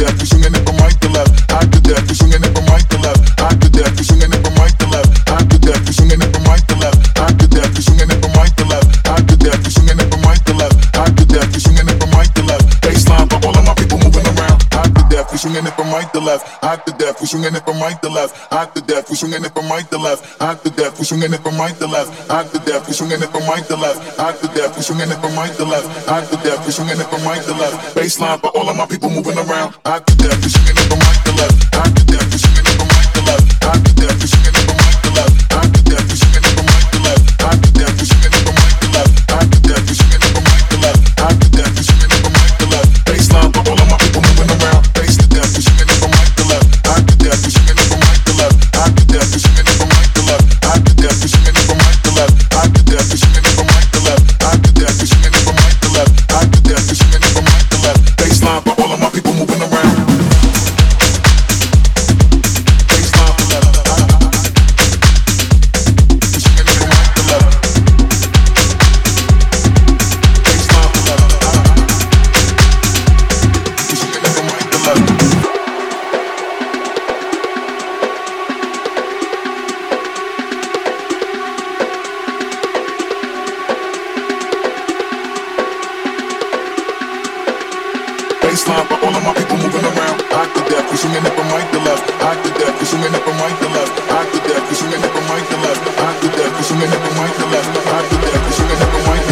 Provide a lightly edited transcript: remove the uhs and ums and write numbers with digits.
death, we swinging it from right to left. Hot to death, we swinging it from right to left. Hot to death, we swinging it from right to left. Hot to death, we swinging it from right to left. Hot to death, we swinging it from right to left. Hot to death, we swinging it from right to left. Hot to death, we swinging it from right to left. Baseline for all of my people moving around. Hot to death, we swinging it from right to left. Hot to death, we swinging it from right to left. Hot to death, we swinging it from right to left. Hot to death, we swinging it from right to left. Hot to death, we swinging it from right to left. Hot to death, we swinging it from right to left. Hot to death, we swinging it from right to left. Baseline for all of my people moving around. Hot to death, we swinging it from right to left. Hot to death, we swinging it from right to left. Hot to death, we swinging it from right to left. Hot to death, we swinging it from right to left. Hot to death, we swinging it from right to left. Hot to death, we swinging it from right to left. Hot to death, we swinging it from right to left. Baseline for all of my people moving around. Base to death, we swinging it from right to left. Hot to death, we swinging it from right to left. Hot to death, we swinging it from right to left. Hot to death, we swinging it from right to left. Hot to death, we swinging it from right to left. Hot to death, we swinging it from right to left. Hot to death, we swinging it from right to left. Baseline for all of my people moving around. Baseline for left. We swinging it from right to left. Baseline for left. We swinging it from right to left. Baseline for all of my people moving around. Hot to death, we swinging it from right to left. Hot to death, we swinging it from right to left. Hot to death, we swinging it from right to left. Hot to death, we swinging it from right to left. Hot to death, we swinging it from right